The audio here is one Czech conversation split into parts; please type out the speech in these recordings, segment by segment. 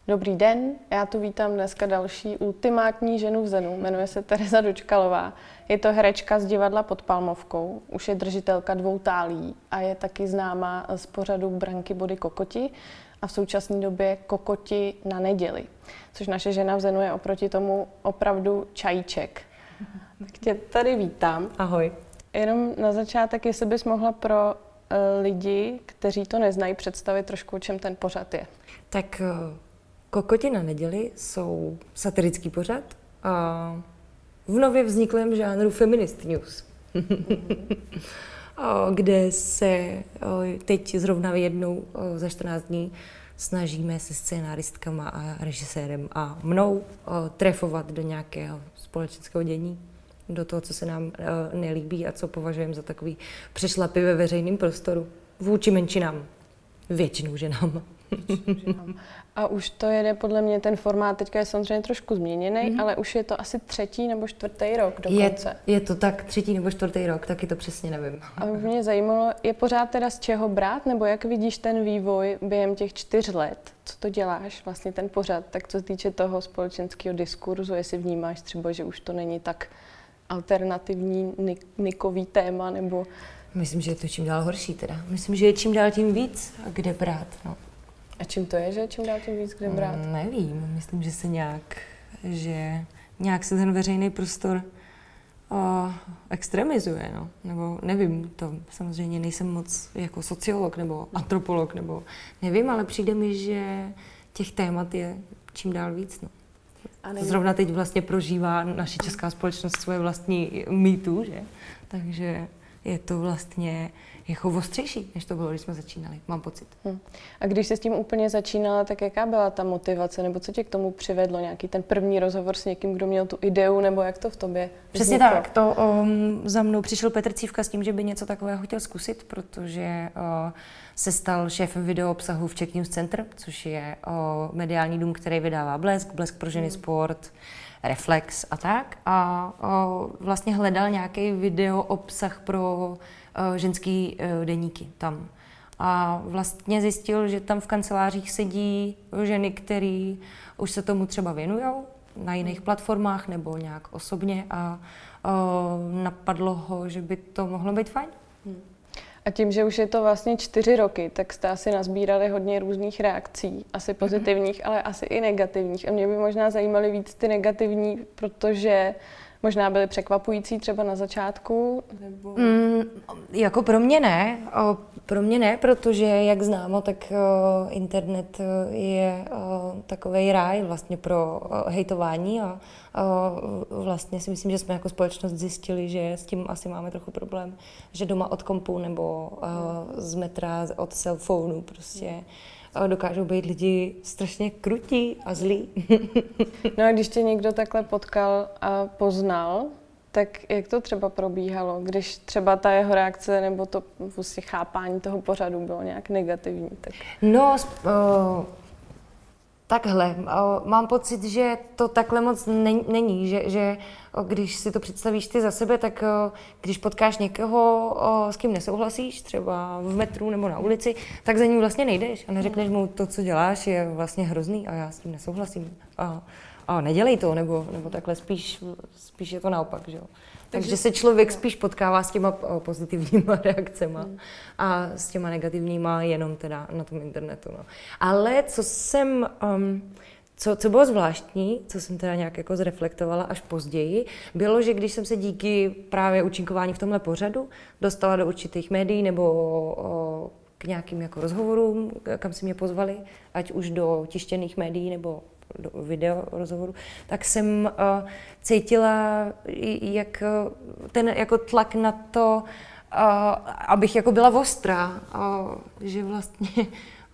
Dobrý den, já tu vítám dneska další ultimátní ženu v Zenu, jmenuje se Tereza Dočkalová. Je to herečka z divadla Pod Palmovkou, už je držitelka 2 tálí a je taky známá z pořadu Branky body kokoti a v současné době Kokoti na neděli, což naše žena v Zenu je oproti tomu opravdu čajíček. Tak tě tady vítám. Ahoj. Jenom na začátek, jestli bys mohla pro lidi, kteří to neznají, představit trošku, o čem ten pořad je. Tak Kokoti na neděli jsou satirický pořad a v nově vzniklém žánru Feminist News, kde se teď zrovna jednou za 14 dní snažíme se scénáristkama a režisérem a mnou trefovat do nějakého společenského dění, do toho, co se nám nelíbí a co považujeme za takový přešlapy ve veřejném prostoru vůči menšinám, většinou ženám. A už to jede, podle mě, ten formát teďka je samozřejmě trošku změněný, ale už je to asi 3. nebo 4. rok dokonce. Je to tak 3. nebo 4. rok, taky to přesně nevím. A mě zajímalo, je pořád teda z čeho brát, nebo jak vidíš ten vývoj během těch 4 let? Co to děláš, vlastně ten pořad, tak co se týče toho společenského diskurzu, jestli vnímáš třeba, že už to není tak alternativní nikový téma, nebo... Myslím, že je to čím dál horší teda. Myslím, že je čím dál tím víc a kde brát, no. A čím to je, že čím dál tím víc kde brát? Nevím, myslím, že nějak se ten veřejný prostor extremizuje, no. Nebo nevím, to samozřejmě nejsem moc jako sociolog nebo antropolog, nebo nevím, ale přijde mi, že těch témat je čím dál víc, no. Zrovna teď vlastně prožívá naše česká společnost svoje vlastní mýtu, že? Takže je to vlastně jako ostřejší, než to bylo, když jsme začínali, mám pocit. A když jsi s tím úplně začínala, tak jaká byla ta motivace, nebo co tě k tomu přivedlo? Nějaký ten první rozhovor s někým, kdo měl tu ideu, nebo jak to v tobě Přesně vzniklo? Tak, to za mnou přišel Petr Cívka s tím, že by něco takového chtěl zkusit, protože se stal šéfem videoobsahu v Czech News Center, což je mediální dům, který vydává Blesk pro ženy, sport, Reflex a tak. A vlastně hledal nějaký videoobsah pro ženský deníky tam. A vlastně zjistil, že tam v kancelářích sedí ženy, které už se tomu třeba věnujou na jiných platformách nebo nějak osobně a napadlo ho, že by to mohlo být fajn. A tím, že už je to vlastně 4 roky, tak jste asi nazbírali hodně různých reakcí, asi pozitivních, ale asi i negativních. A mě by možná zajímaly víc ty negativní, protože možná byly překvapující třeba na začátku? Nebo... Jako pro mě ne, protože jak známo, tak internet je takovej ráj vlastně pro hejtování a vlastně si myslím, že jsme jako společnost zjistili, že s tím asi máme trochu problém, že doma od kompu nebo z metra, od cellphonu prostě dokážou být lidi strašně krutí a zlí. No a když tě někdo takhle potkal a poznal, tak jak to třeba probíhalo, když třeba ta jeho reakce nebo to vlastně chápání toho pořadu bylo nějak negativní? Tak... No, takhle, mám pocit, že to takhle moc není, že když si to představíš ty za sebe, tak když potkáš někoho, s kým nesouhlasíš, třeba v metru nebo na ulici, tak za ním vlastně nejdeš a neřekneš mu, to, co děláš, je vlastně hrozný a já s tím nesouhlasím. A nedělej to, nebo takhle spíš je to naopak, že jo. Takže se člověk spíš potkává s těma pozitivníma reakcema a s těma negativníma jenom teda na tom internetu. No. Ale co bylo zvláštní, co jsem teda nějak jako zreflektovala až později, bylo, že když jsem se díky právě účinkování v tomhle pořadu dostala do určitých médií nebo k nějakým jako rozhovorům, kam si mě pozvali, ať už do tištěných médií nebo do video rozhovoru, tak jsem cítila jak ten jako tlak na to, abych jako byla ostrá, že vlastně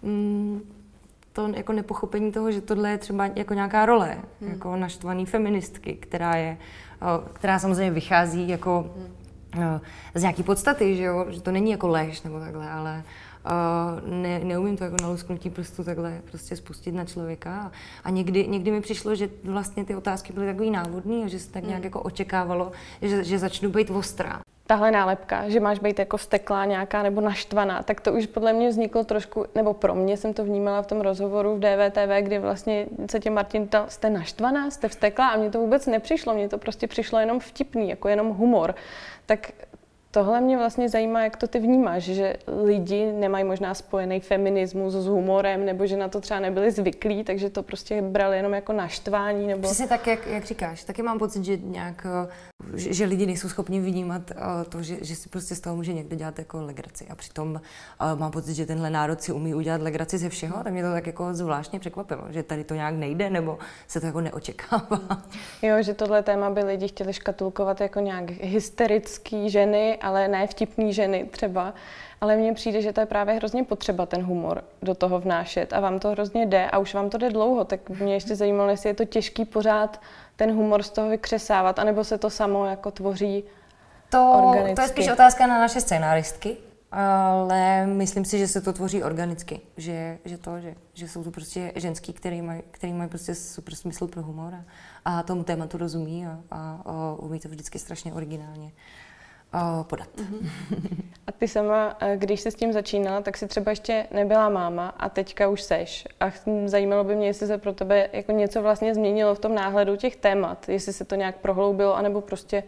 to jako nepochopení toho, že tohle je třeba jako nějaká role, jako naštvaný feministky, která samozřejmě vychází jako z nějaký podstaty, že to není jako lež nebo takhle, ale neumím to jako na lusknutí prstu takhle prostě spustit na člověka. A někdy mi přišlo, že vlastně ty otázky byly takový návodný a že se tak nějak jako očekávalo, že začnu být ostrá. Tahle nálepka, že máš být jako vzteklá nějaká nebo naštvaná, tak to už podle mě vzniklo trošku, nebo pro mě jsem to vnímala v tom rozhovoru v DVTV, kdy vlastně se tě Martin ptal, jste naštvaná, jste vzteklá, a mně to vůbec nepřišlo, mně to prostě přišlo jenom vtipný, jako jenom humor. Tak tohle mě vlastně zajímá, jak to ty vnímáš, že lidi nemají možná spojený feminismus s humorem, nebo že na to třeba nebyli zvyklí, takže to prostě brali jenom jako naštvání, nebo... Přesně tak, jak říkáš. Taky mám pocit, že že lidi nejsou schopni vnímat to, že si prostě z toho může někdo dělat jako legraci. A přitom mám pocit, že tenhle národ si umí udělat legraci ze všeho, tak mě to tak jako zvláštně překvapilo, že tady to nějak nejde, nebo se to jako neočekává. Jo, že tohle téma by lidi chtěli škatulkovat jako nějak hysterický ženy, ale ne vtipný ženy třeba. Ale mně přijde, že to je právě hrozně potřeba ten humor do toho vnášet a vám to hrozně jde a už vám to jde dlouho, tak mě ještě zajímalo, jestli je to těžký pořád ten humor z toho vykřesávat, anebo se to samo jako tvoří organicky. To je spíš otázka na naše scénáristky, ale myslím si, že se to tvoří organicky, že jsou to prostě ženský, který mají prostě super smysl pro humor a tomu tématu rozumí a umí to vždycky strašně originálně podat. A ty sama, když jsi s tím začínala, tak si třeba ještě nebyla máma a teďka už seš. A zajímalo by mě, jestli se pro tebe jako něco vlastně změnilo v tom náhledu těch témat, jestli se to nějak prohloubilo, anebo prostě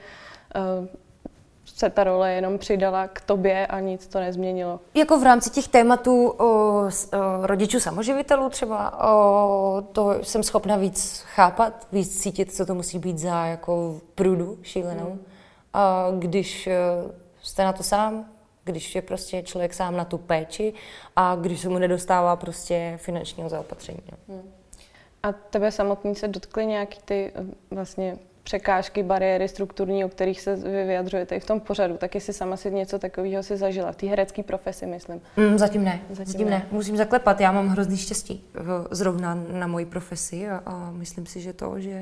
se ta role jenom přidala k tobě a nic to nezměnilo. Jako v rámci těch tématů rodičů samoživitelů třeba, to jsem schopna víc chápat, víc cítit, co to musí být za jako průdu šílenou. A když jste na to sám, když je prostě člověk sám na tu péči a když se mu nedostává prostě finančního zaopatření. A tebe samotný se dotkly nějaký ty vlastně překážky, bariéry strukturní, o kterých se vy vyjadřujete i v tom pořadu, tak jestli sama si něco takového si zažila, v té herecké profesi, myslím. Zatím ne. Musím zaklepat, já mám hrozný štěstí zrovna na moji profesi a myslím si, že to, že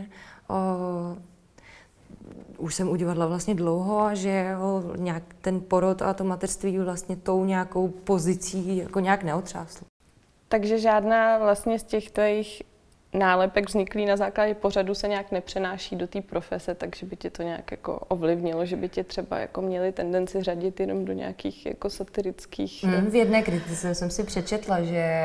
už jsem u divadla vlastně dlouho a že nějak ten porod a to mateřství vlastně tou nějakou pozicí jako nějak neotřásl. Takže žádná vlastně z těch tvých nálepek vzniklý na základě pořadu se nějak nepřenáší do té profese, takže by tě to nějak jako ovlivnilo, že by tě třeba jako měli tendenci řadit jenom do nějakých jako satirických... V jedné kritice jsem si přečetla,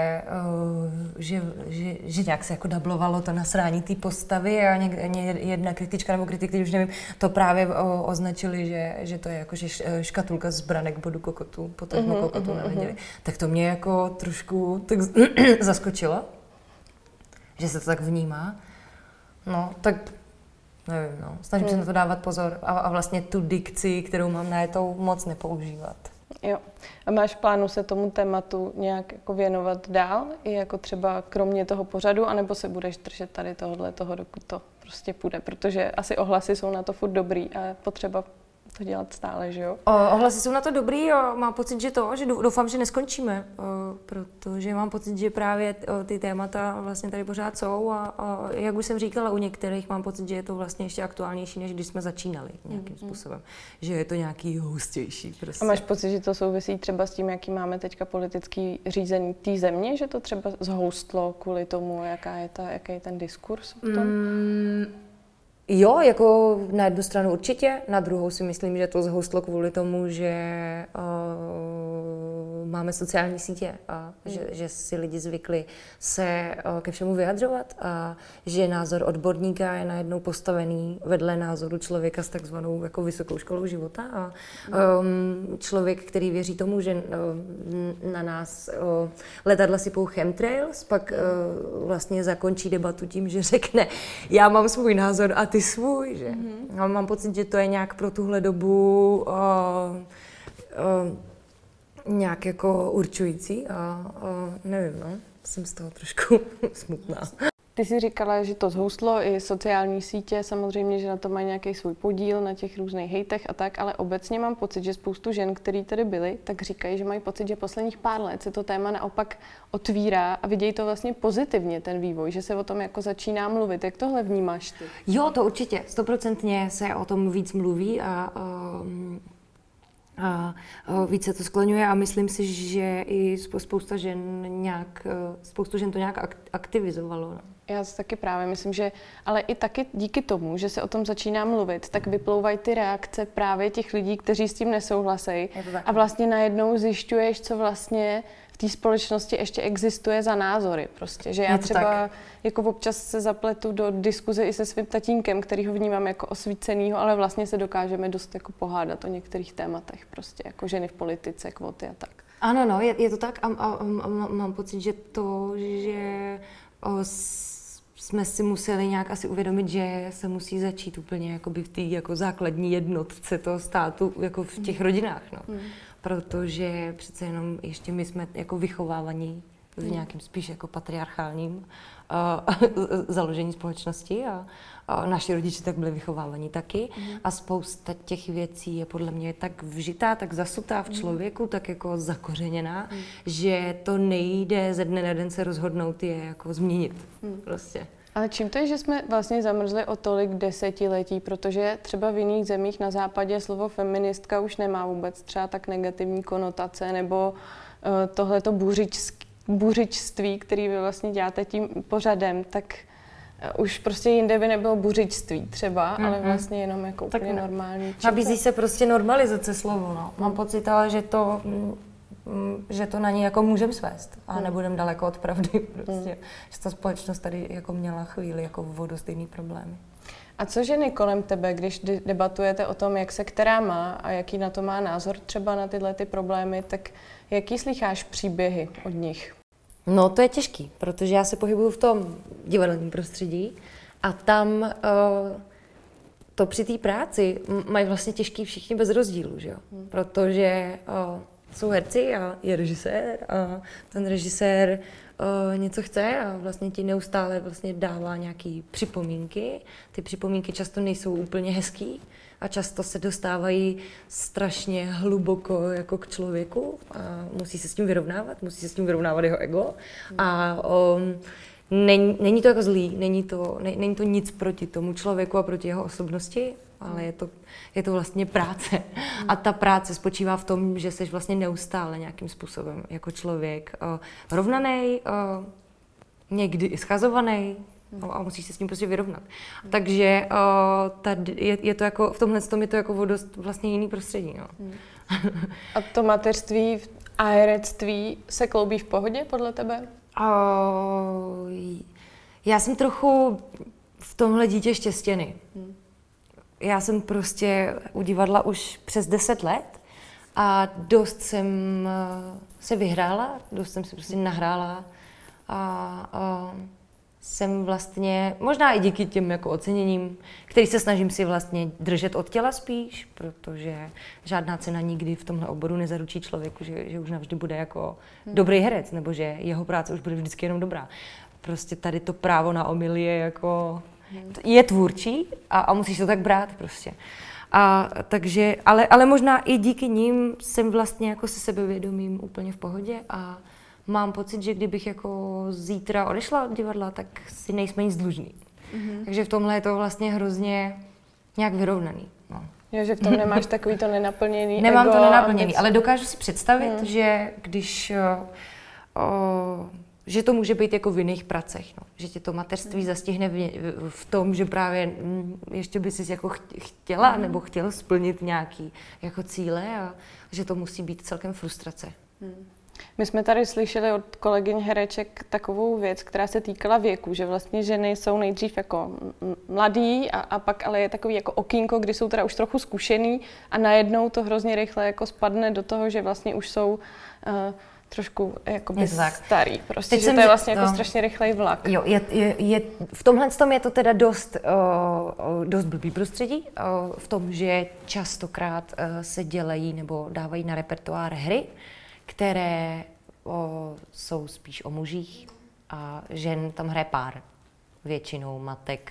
že nějak se jako dablovalo to nasrání té postavy a jedna kritička nebo kritik, už nevím, to právě označili, že to je jako že škatulka z branek bodu kokotu, potom kokotu nevěděli. Tak to mě jako trošku tak zaskočilo, že se to tak vnímá. No, tak nevím, no. Snažím se na to dávat pozor a vlastně tu dikci, kterou mám najetou, moc nepoužívat. Jo. A máš v plánu se tomu tématu nějak jako věnovat dál, i jako třeba kromě toho pořadu, anebo se budeš držet tady toho, dokud to prostě půjde, protože asi ohlasy jsou na to furt dobrý a je potřeba to dělat stále, že jo? Ohlasy jsou na to dobrý a mám pocit, že doufám, že neskončíme, protože mám pocit, že právě ty témata vlastně tady pořád jsou a jak už jsem říkala, u některých mám pocit, že je to vlastně ještě aktuálnější, než když jsme začínali nějakým způsobem, že je to nějaký hustější prostě. A máš pocit, že to souvisí třeba s tím, jaký máme teďka politický řízení té země, že to třeba zhoustlo kvůli tomu, jaký je ten diskurs v tom? Jo, jako na jednu stranu určitě, na druhou si myslím, že to zhoustlo kvůli tomu, že máme sociální sítě a že si lidi zvykli se ke všemu vyjadřovat a že názor odborníka je najednou postavený vedle názoru člověka s takzvanou jako vysokou školou života a člověk, který věří tomu, že na nás letadla sypou chemtrails, pak vlastně zakončí debatu tím, že řekne, já mám svůj názor a ty svůj, že? A mám pocit, že to je nějak pro tuhle dobu nějak jako určující a nevím, no, jsem z toho trošku smutná. Ty jsi říkala, že to zhoustlo i sociální sítě, samozřejmě, že na to mají nějaký svůj podíl na těch různých hejtech a tak, ale obecně mám pocit, že spoustu žen, který tady byly, tak říkají, že mají pocit, že posledních pár let se to téma naopak otvírá a vidějí to vlastně pozitivně, ten vývoj, že se o tom jako začíná mluvit. Jak tohle vnímáš ty? Jo, to určitě, 100% se o tom víc mluví a A více to skloňuje a myslím si, že i spousta žen to nějak aktivizovalo. No. Já si taky právě myslím, že ale i taky díky tomu, že se o tom začíná mluvit, tak vyplouvají ty reakce právě těch lidí, kteří s tím nesouhlasejí. A vlastně najednou zjišťuješ, co vlastně v té společnosti ještě existuje za názory. Prostě. Že já třeba jako občas se zapletu do diskuze i se svým tatínkem, který ho vnímám jako osvícenýho, ale vlastně se dokážeme dost jako pohádat o některých tématech. Prostě jako ženy v politice, kvóty a tak. Ano, no, je to tak a mám pocit, že jsme si museli nějak asi uvědomit, že se musí začít úplně jakoby v té jako základní jednotce toho státu jako v těch rodinách, no. Protože přece jenom ještě my jsme jako vychovávaní v nějakém spíš jako patriarchálním založení společnosti a naši rodiče tak byli vychovávaní taky a spousta těch věcí je podle mě tak vžitá, tak zasutá v člověku, tak jako zakořeněná, že to nejde ze dne na den se rozhodnout je jako změnit prostě. Ale čím to je, že jsme vlastně zamrzli o tolik desetiletí, protože třeba v jiných zemích na západě slovo feministka už nemá vůbec třeba tak negativní konotace, nebo tohleto buřičství, který vy vlastně děláte tím pořadem, tak už prostě jinde by nebylo buřičství třeba, ale vlastně jenom jako úplně normální. Nabízí se prostě normalizace slovo, no. Mám pocit, ale že to na ní jako můžeme svést a nebudeme daleko od pravdy prostě. Že ta společnost tady jako měla chvíli jako vodostejný problémy. A co ženy kolem tebe, když debatujete o tom, jak se která má a jaký na to má názor třeba na tyhle ty problémy, tak jaký slycháš příběhy od nich? No to je těžký, protože já se pohybuju v tom divadelním prostředí a tam to při té práci mají vlastně těžký všichni bez rozdílu, že jo? Protože jsou herci a je režisér a ten režisér něco chce a vlastně ti neustále vlastně dává nějaké připomínky. Ty připomínky často nejsou úplně hezký a často se dostávají strašně hluboko jako k člověku a musí se s tím vyrovnávat jeho ego a není to jako zlý, není to nic proti tomu člověku a proti jeho osobnosti, ale je to vlastně práce. A ta práce spočívá v tom, že jsi vlastně neustále nějakým způsobem jako člověk rovnanej, někdy i schazovaný a musíš se s tím prostě vyrovnat. Takže tady je to jako, v tomhle tom je to jako o dost vlastně jiný prostředí. No. A to mateřství a herectví se kloubí v pohodě podle tebe? Já jsem trochu v tomhle dítě štěstěný. Já jsem prostě u divadla už přes 10 let a dost jsem se vyhrála, dost jsem si prostě nahrála a jsem vlastně, možná i díky těm jako oceněním, který se snažím si vlastně držet od těla spíš, protože žádná cena nikdy v tomhle oboru nezaručí člověku, že už navždy bude jako dobrý herec, nebo že jeho práce už bude vždycky jenom dobrá. Prostě tady to právo na omyl je jako, je tvůrčí a musíš to tak brát prostě. A takže, ale možná i díky nim jsem vlastně jako se sebevědomím úplně v pohodě a mám pocit, že kdybych jako zítra odešla od divadla, tak si nejsme nic dlužný. Takže v tomhle je to vlastně hrozně nějak vyrovnaný. No. Jo, že v tom nemáš takový to nenaplněný Nemám ego, to nenaplněný, ale dokážu si představit, že když že to může být jako v jiných pracech, no. Že tě to mateřství zastihne v tom, že právě ještě by si jako chtěla nebo chtěl splnit nějaký jako cíle a že to musí být celkem frustrace. My jsme tady slyšeli od kolegyň hereček takovou věc, která se týkala věku, že vlastně ženy jsou nejdřív jako mladý a pak ale je takový jako okýnko, kdy jsou teda už trochu zkušený a najednou to hrozně rychle jako spadne do toho, že vlastně už jsou trošku jakoby starý. Prostě, že to je vlastně jako strašně rychlej vlak. Jo, v tomhle tom je to teda dost blbý prostředí, v tom, že častokrát se dělají nebo dávají na repertoár hry, které jsou spíš o mužích a žen tam hraje pár. Většinou matek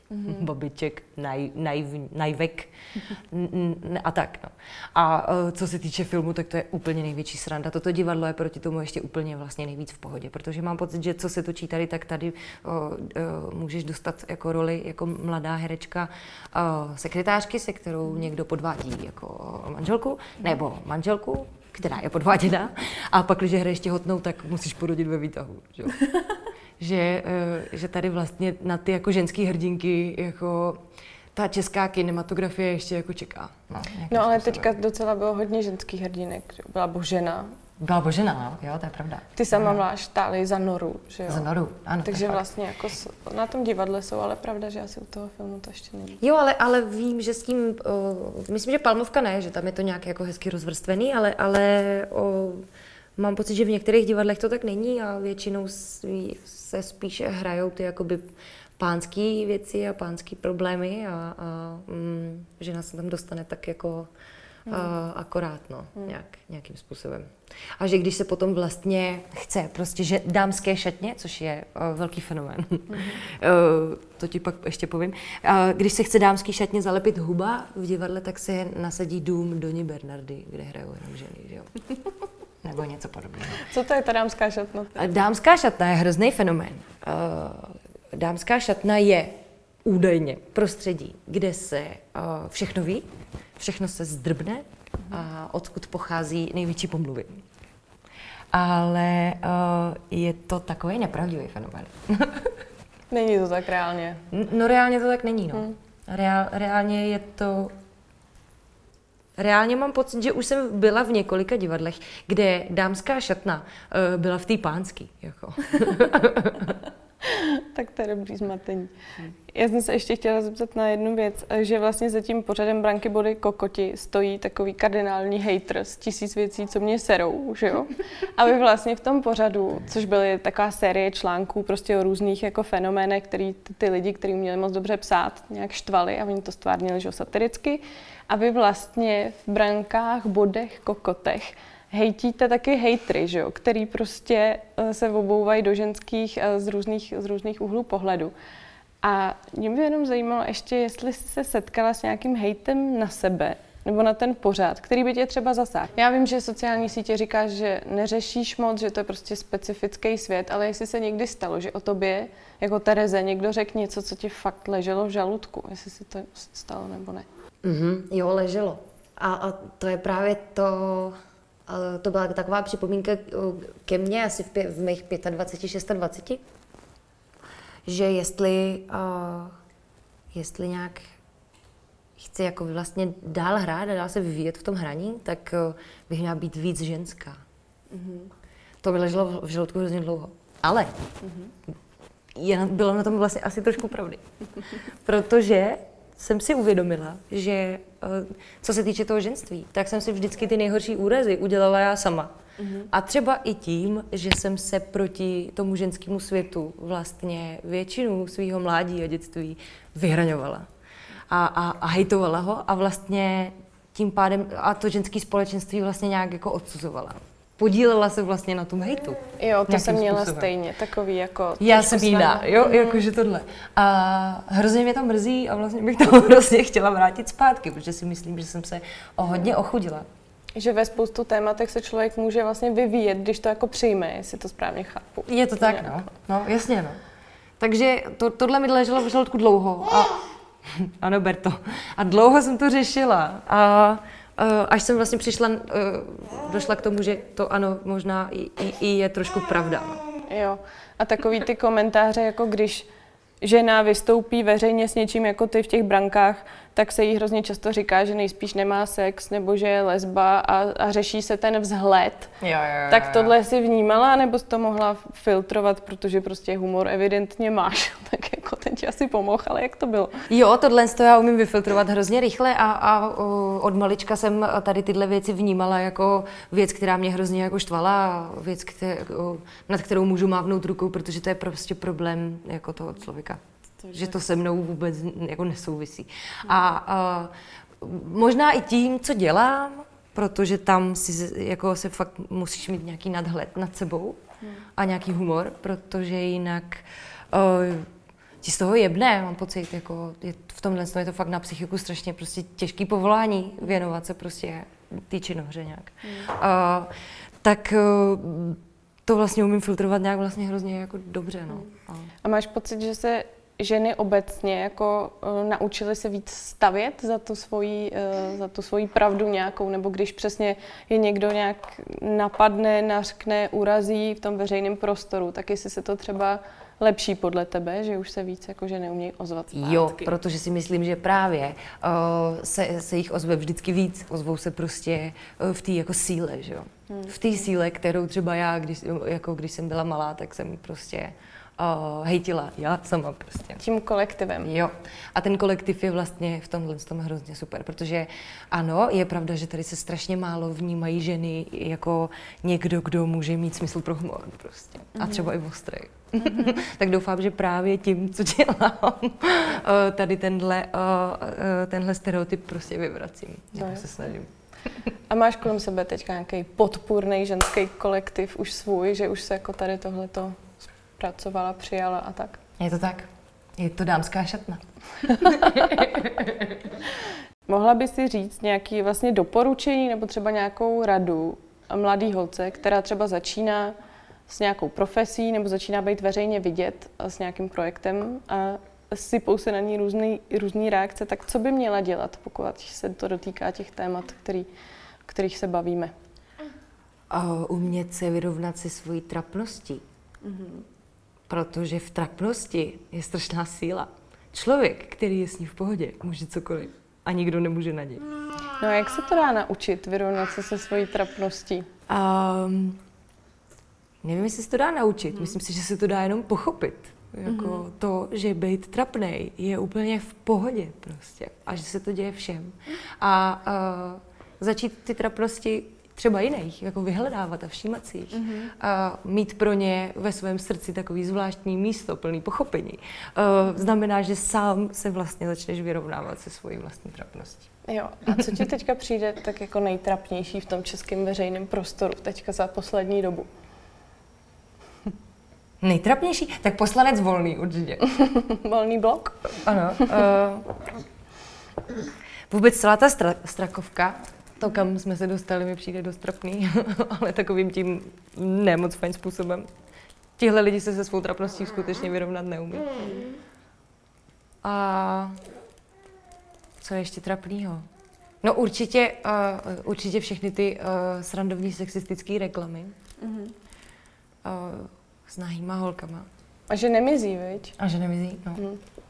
babiček, najvek a tak. No. A co se týče filmu, tak to je úplně největší sranda. Toto divadlo je proti tomu ještě úplně vlastně nejvíc v pohodě, protože mám pocit, že co se točí tady, tak tady můžeš dostat jako roli jako mladá herečka sekretářky, se kterou někdo podvádí jako manželku, nebo manželku, která je podváděná, a pak, když hraješ těhotnou, tak musíš porodit ve výtahu. Že tady vlastně na ty jako ženský hrdinky jako ta česká kinematografie ještě jako čeká. No ale teďka docela bylo hodně ženských hrdinek. Byla Božena. Byla Božena, jo, to je pravda. Ty sama máš táli za Noru, že jo? Za Noru, ano. Takže vlastně jako na tom divadle jsou, ale pravda, že asi u toho filmu to ještě není. Jo, ale vím, že s tím, myslím, že Palmovka ne, že tam je to nějak jako hezky rozvrstvený, ale mám pocit, že v některých divadlech to tak není a většinou se spíše hrajou ty jakoby pánský věci a pánský problémy a žena se tam dostane tak jako akorát, no, nějakým způsobem. A že když se potom vlastně chce prostě, že dámské šatně, což je velký fenomén, to ti pak ještě povím, když se chce dámský šatně zalepit huba v divadle, tak se nasadí dům Doni Bernardy, kde hrajou jenom ženy, že jo? Nebo něco podobného. Co to je ta dámská šatna? Dámská šatna je hrozný fenomén. Dámská šatna je údajně prostředí, kde se všechno ví, všechno se zdrbne a odkud pochází největší pomluvy. Ale je to takový nepravdivý fenomén. Není to tak reálně. No reálně to tak není, no. Reálně je to... Reálně mám pocit, že už jsem byla v několika divadlech, kde dámská šatna byla v té pánský. Jako. Tak to je dobrý zmatení. Já jsem se ještě chtěla zeptat na jednu věc, že vlastně za tím pořadem Branky Body Kokoti stojí takový kardinální hejtr z 1000 věcí, co mě serou, že jo? A vy vlastně v tom pořadu, což byly taková série článků prostě o různých jako fenoménech, který ty lidi, kteří uměli moc dobře psát, nějak štvali a oni to stvárnili, že jo, satiricky. A vy vlastně v Brankách, Bodech, Kokotech hejtíte taky hejtry, že jo, který prostě se obouvají do ženských z různých úhlů pohledu. A mě by jenom zajímalo ještě, jestli jsi se setkala s nějakým hejtem na sebe nebo na ten pořad, který by tě třeba zasáhl. Já vím, že sociální sítě říkáš, že neřešíš moc, že to je prostě specifický svět, ale jestli se někdy stalo, že o tobě, jako Tereze, někdo řekl něco, co ti fakt leželo v žaludku, jestli se to stalo nebo ne. Jo, leželo. A to je právě to... To byla taková připomínka ke mně asi v mých 25, 26, že jestli nějak chci jako vlastně dál hrát a dál se vyvíjet v tom hraní, tak bych měla být víc ženská. To by leželo v žaludku hrozně dlouho. Ale bylo na tom vlastně asi trošku pravdy. Protože jsem si uvědomila, že co se týče toho ženství, tak jsem si vždycky ty nejhorší úrazy udělala já sama. A třeba i tím, že jsem se proti tomu ženskému světu vlastně většinu svého mládí a dětství vyhraňovala. A hejtovala ho a vlastně tím pádem a to ženské společenství vlastně nějak jako odsuzovala. Podílela se vlastně na tom hejtu. Jo, to jsem měla stejně, takový jako... Já jsem jiná, jo, jakože tohle. A hrozně mě to mrzí a vlastně bych to hrozně chtěla vrátit zpátky, protože si myslím, že jsem se hodně ochudila. Že ve spoustu tématech se člověk může vlastně vyvíjet, když to jako přijme, jestli to správně chápu. Je to tak, no, jasně, no. Takže tohle mi leželo v žaludku dlouho ano, Berto. A dlouho jsem to řešila a až jsem vlastně došla k tomu, že to ano, možná i je trošku pravda. Jo, a takový ty komentáře, jako když žena vystoupí veřejně s něčím jako ty v těch Brankách, tak se jí hrozně často říká, že nejspíš nemá sex, nebo že je lesba a řeší se ten vzhled. Jo. Tak tohle si vnímala, nebo jsi to mohla filtrovat, protože prostě humor evidentně máš. Tak jako ten ti asi pomohl, ale jak to bylo? Jo, tohle já umím vyfiltrovat hrozně rychle a od malička jsem tady tyhle věci vnímala jako věc, která mě hrozně jako štvala, věc, nad kterou můžu mávnout rukou, protože to je prostě problém jako toho člověka. Že to se mnou vůbec jako nesouvisí. A možná i tím, co dělám, protože tam jako se fakt musíš mít nějaký nadhled nad sebou a nějaký humor, protože jinak ti z toho jebne, mám pocit, jako v tomhle je to fakt na psychiku strašně prostě těžký povolání věnovat se prostě té činohře nějak. Tak to vlastně umím filtrovat nějak vlastně hrozně jako dobře, no. A máš pocit, že se ženy obecně jako naučily se víc stavět za tu svoji pravdu nějakou, nebo když přesně je někdo nějak napadne, nařkne, urazí v tom veřejném prostoru, tak jestli se to třeba lepší podle tebe, že už se víc jako že neumějí ozvat zpátky? Jo, protože si myslím, že právě se jich ozve vždycky víc. Ozvou se prostě v té jako síle, že jo. V té síle, kterou třeba já, když jsem byla malá, tak jsem prostě hejtila já sama prostě. Tím kolektivem. Jo. A ten kolektiv je vlastně v tomhle tom hrozně super, protože ano, je pravda, že tady se strašně málo vnímají ženy jako někdo, kdo může mít smysl pro humor prostě. A třeba i ostrý. Tak doufám, že právě tím, co dělám, tady tenhle stereotyp prostě vyvracím. Já se snažím. A máš kolem sebe teďka nějaký podpůrný ženský kolektiv už svůj, že už se jako tady tohleto pracovala, přijala a tak? Je to tak. Je to dámská šatna. Mohla by si říct nějaké vlastně doporučení nebo třeba nějakou radu mladý holce, která třeba začíná s nějakou profesí nebo začíná být veřejně vidět s nějakým projektem a sypou se na ní různý reakce, tak co by měla dělat, pokud se to dotýká těch témat, kterých se bavíme? Umět se vyrovnat se svojí trapností. Protože v trapnosti je strašná síla. Člověk, který je s ní v pohodě, může cokoliv a nikdo nemůže na něj. No a jak se to dá naučit, vyrovnat se svojí trapností? Nevím, jestli se to dá naučit. Myslím si, že se to dá jenom pochopit. Jako to, že být trapnej je úplně v pohodě prostě. A že se to děje všem. A začít ty trapnosti třeba jiných, jako vyhledávat a všímat si jich. A mít pro ně ve svém srdci takový zvláštní místo, plný pochopení. Znamená, že sám se vlastně začneš vyrovnávat se svojí vlastní trapností. Jo, a co ti teďka přijde tak jako nejtrapnější v tom českém veřejném prostoru teďka za poslední dobu? Nejtrapnější? Tak poslanec Volný určitě. Volný blok? Ano. Vůbec celá ta Strakovka, to, kam jsme se dostali, mi přijde dost trapný, ale takovým tím ne moc fajn způsobem. Tihle lidi se svou trapností skutečně vyrovnat neumí. A co je ještě trapnýho? No určitě všechny ty srandovní sexistické reklamy. S nahýma holkama. A že nemizí, viď? A že nemizí, no.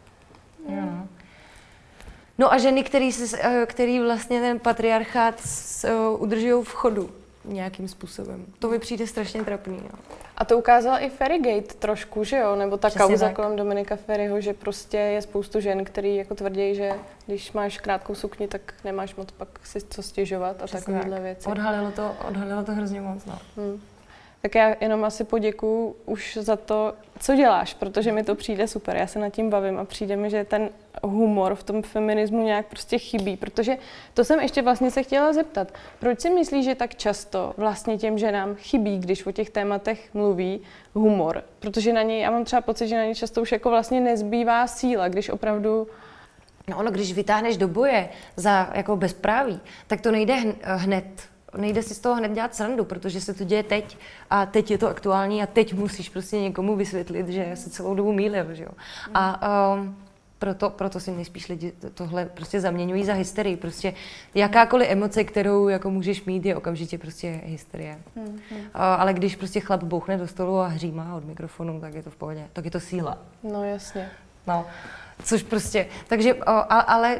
Jo. No a ženy, který vlastně ten patriarchát udržují v chodu nějakým způsobem. To mi přijde strašně trapný. No. A to ukázala i Ferrygate trošku, že jo? Nebo ta Přesně kauza tak. kolem Dominika Ferryho, že prostě je spoustu žen, který jako tvrdí, že když máš krátkou sukni, tak nemáš moc pak si co stěžovat a takovéhle věci. Odhalilo to hrozně moc, no. Tak já jenom asi poděkuju už za to, co děláš, protože mi to přijde super. Já se nad tím bavím a přijde mi, že ten humor v tom feminismu nějak prostě chybí, protože to jsem ještě vlastně se chtěla zeptat. Proč si myslíš, že tak často vlastně těm ženám chybí, když o těch tématech mluví, humor? Protože na něj, já mám třeba pocit, že na něj často už jako vlastně nezbývá síla, když opravdu... No ono, když vytáhneš do boje za jako bezpráví, tak to nejde hned. Nejde si z toho hned dělat srandu, protože se to děje teď a teď je to aktuální a teď musíš prostě někomu vysvětlit, že se celou dobu mýlil, že jo. A proto si nejspíš lidi tohle prostě zaměňují za hysterii. Prostě jakákoliv emoce, kterou jako můžeš mít, je okamžitě prostě hysterie. Ale když prostě chlap bouchne do stolu a hřímá od mikrofonu, tak je to v pohodě. Tak je to síla. No jasně. No. Což prostě, takže, ale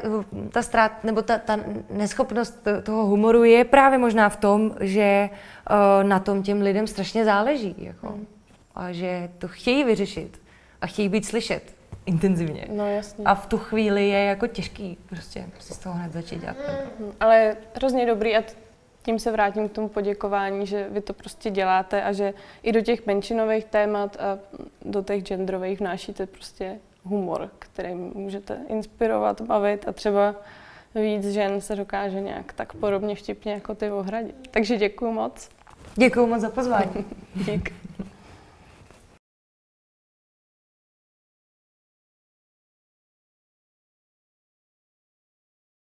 ta neschopnost toho humoru je právě možná v tom, že na tom těm lidem strašně záleží, jako. A že to chtějí vyřešit a chtějí být slyšet intenzivně. No jasně. A v tu chvíli je jako těžký prostě si z toho hned začít dělat. Ale hrozně dobrý a tím se vrátím k tomu poděkování, že vy to prostě děláte a že i do těch menšinových témat a do těch genderových vnášíte prostě humor, kterým můžete inspirovat, bavit a třeba víc žen se dokáže nějak tak podobně vtipně jako ty ohradit. Takže děkuju moc. Děkuju moc za pozvání. Dík.